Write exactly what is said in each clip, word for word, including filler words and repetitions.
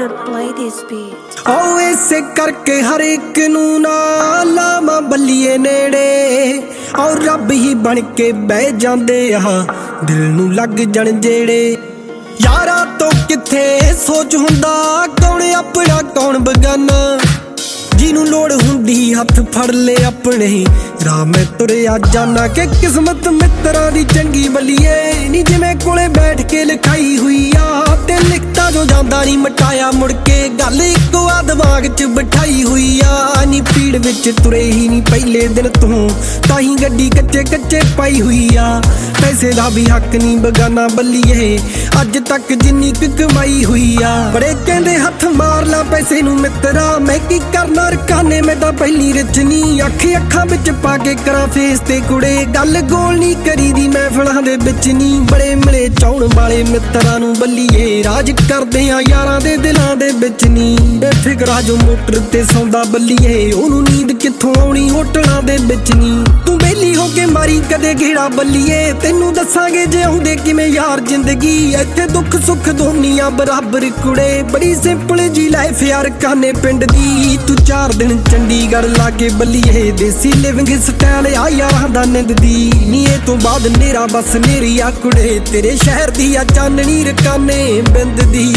Lord, play this beat. आओ ऐसे करके हर एक नू ना लावां बल्लीए नेड़े और रब ही बन के बह जांदे आ दिल नू लग जण जेड़े यारा तो किथे सोच हुंदा कौन अपना कौन बगाना जिनू लोड़ हुंदी हथ फड़ ले अपने राह में तुरिया जाना के किस्मत मित्रा दी चंगी बल्लीए नी जिवें कोले बैठ के लिखाई हुई आ ते लिखता जो जांदा नी मटाया मुड़ के गल इक्को आ दिमाग च बिठाई हुई आ नी पीड़ विच तुरे ही नी पहले दिन तू ताही गड्डी कच्चे कच्चे पाई हुई आ पैसे दा भी हक नी बगाना बल्लीए अज तक जिन्नी क कमाई हुई आ बड़े कहंदे हथ मार ला पैसे नू मित्रा मैं की करना रकाने मैं तां पहली रचनी अख अखां विच पा के करा फेस ते कुड़े गल गोल नी करी दी महफिलां दे विच नी बड़े मिले चाउण वाले मित्रां नू बल्लीए राज करदे आ यारां दे दिलां दे विच नी बेफिकरा जो मोटर ते सौंदा बल्लीए ओनू नींद कित्थों आउणी होटलां दे विच नी तू बेली हो के मारी कदे घेड़ा बल्लीए तेनू दसांगे जे आउंदे किवें यार जिंदगी इत्थे दुख सुख दोनियां बराबर कुड़े बड़ी सिंपल जी लाइफ यार काने पिंड दी तू चार दिन चंडीगढ़ लाके बल्लीए देसी लिविंग स्टाइल आ यारां दा निंद दी नी ए तो बाद नेरा बस नेरी आ कुड़े तेरे शहर दी आ चाननी रकाने बिंद दी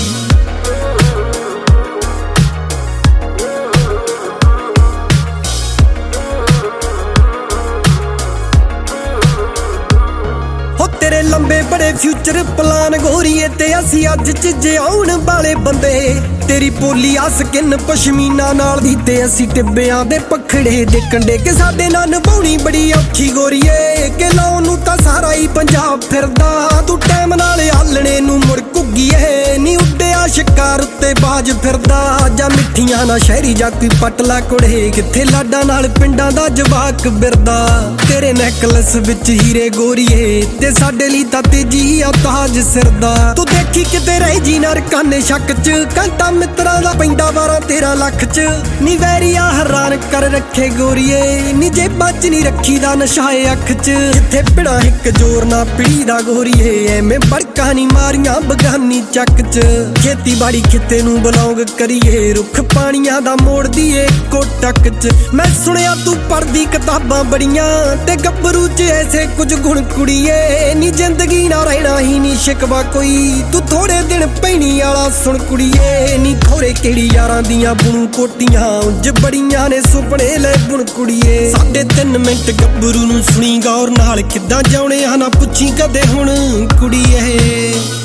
तेरे लंबे बड़े फ्यूचर प्लान गोरीए ते असी अज च आउण वाले बंदे तेरी पोली आ स्किन पशमीना नाल दी ते असी टिब्बियां दे पखड़े दे कंडे के साडे नाल नभाउणी बड़ी औखी गोरीए के लाउण नूं तां सारा ही पंजाब फिरदा तू टाइम नाल हालणे नूं मुड़ घुग्गीए नी उड्डिया शिकार उत्ते बाज फिरदा जा मिठियां ना शहरी जा कोई पटला कुड़े किथे लाडा नाल पिंडां दा जवाक बिरदा तेरे नेकलस विच हीरे गोरीए ते साडे लई तां तेजी आ ताज सिरदा तू देखी किते रह जी ना रकाने शक च घंटा मित्रां दा पैंदा बारां तेरां लख च नी वैरिया हैरान कर रखे गोरीए नी जेबां च नी रखी दा नशाए अख च जिथे पिड़ा हिक जोर ना पीड़ी दा गोरीए एवें बड़का नी मारियां बगानी चक च खेती बाड़ी खिते नू बिलोंग करिए रुख पानियां दा मोड़ दीए कोटक च मैं सुनिया तू पढ़दी किताबां बड़ियां ते गब्बरू च ऐसे कुछ गुण कुड़ीए नी जिंदगी ना रहना ही नी शिकवा कोई तू थोड़े दिन पैनी आला सुन कुड़ीए नी खोरे केड़ी यारां दियां बुणू कोटियां उंज बड़ियां ने सुपने ले बुण कुड़ीए साढ़े तीन मिंट गब्बरू नू सुनी गौर नाल किद्दां जाउणे आ ना पुछी कदे हुण कुड़ीए।